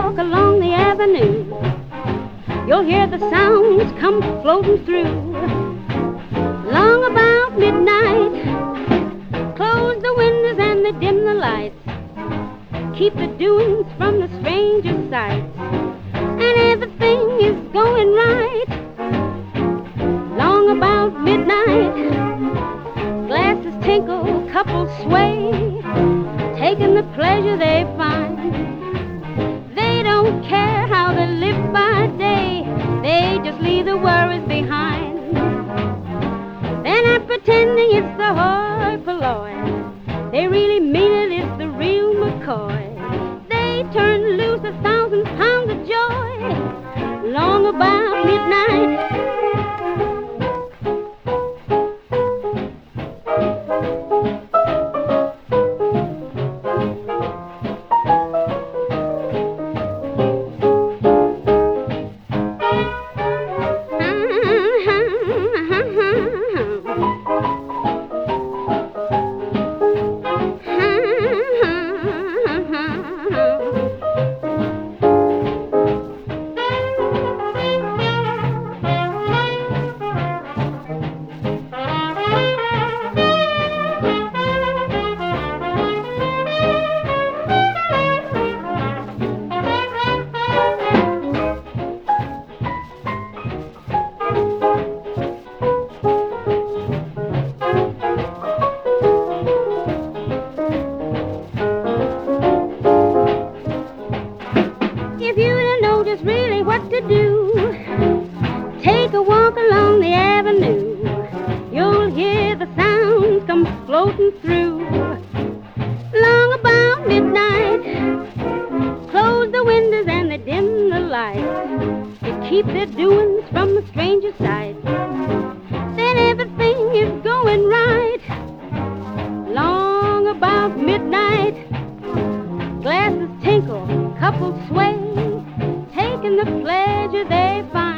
walk along the avenue, you'll hear the sounds come floating through. Long about midnight, close the windows and they dim the lights, keep the doings from the stranger's sight, and everything is going right. Long about midnight, glasses tinkle, couples sway, taking the pleasure they find. They don't care how they live by day, they just leave the worries behind. They're not pretending it's the hoi polloi, they really mean it, it's the real McCoy. They turn loose 1,000 pounds of joy long about midnight. If you don't know just really what to do, take a walk along the avenue, you'll hear the sounds come floating through. Long about midnight, close the windows and they dim the lights, to keep their doings from the stranger's sight. Then everything is going right. Long about midnight, glasses tinkle, couples sway, taking the pleasure they find.